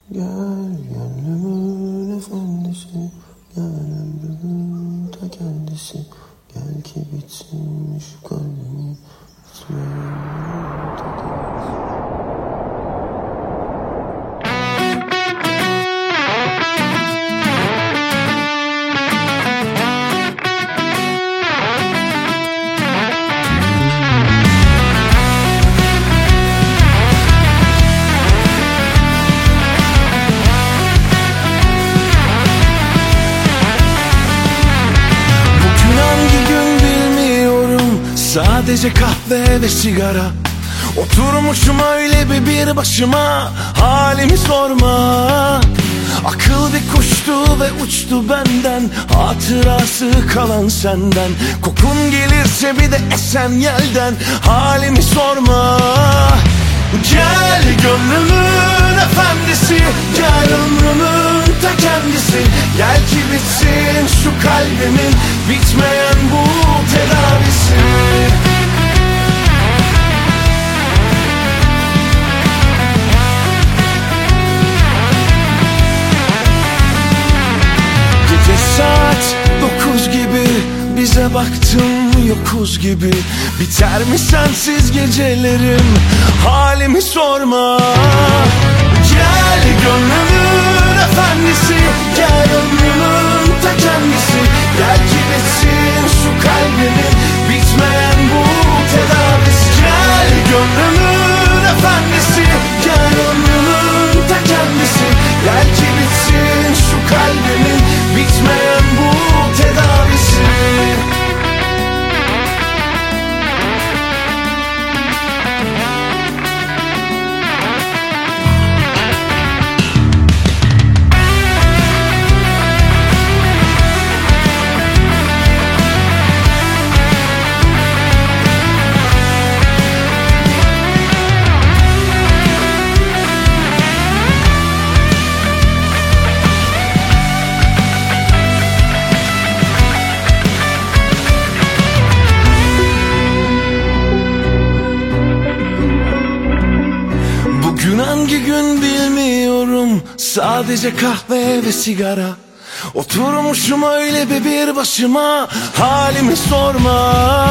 Gel gönlümün efendisi, gel ömrümün ta kendisi. Gel ki bitsin şu kalbimi, bitmeyen ta kendisi. Sadece kahve ve sigara, oturmuşum öyle bir başıma, halimi sorma. Akıl bir kuştu ve uçtu benden, hatırası kalan senden. Kokun gelirse bir de esen yelden, halimi sorma. Gel gönlümün efendisi, gel ömrümün ta kendisi. Gel ki bitsin şu kalbimin, bitmeyen bu tedavisi. Gece saat 9 gibi, bize baktım yokuz gibi. Biter mi sensiz gecelerim, halimi sorma. Gel gönlümün efendisi, gel ömrümün ta kendisi. Gel ki bitsin şu kalbimin, bitmeyen bu tedavisi. Gel gönlümün efendisi, gel ömrümün ta kendisi. Gel ki bitsin şu kalbimin, bitmeyen bu tedavisi. Bugün hangi gün bilmiyorum, sadece kahve ve sigara. Oturmuşum öyle bir başıma, halimi sorma.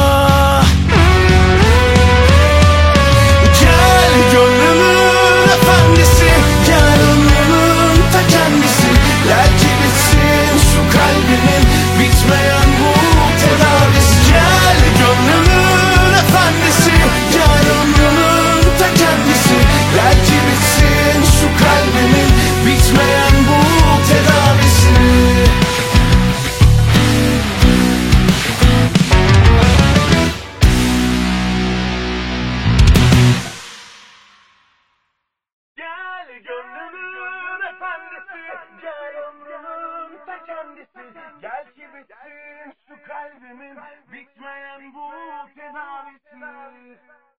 Gel gönlümün efendisi, gel ömrümün ta kendisi. Gel ki bitsin şu kalbimin, bitmeyen bu tedavisi. Gel gönlümün efendisi, gel ömrümün ta kendisi. Gel ki bitsin şu kalbimin, bitmeyen bu tedavisi. Gel gönlümün efendisi, gel ömrümün ta kendisi. Gel ki bitsin şu kalbimin, bitmeyen bu tedavisi.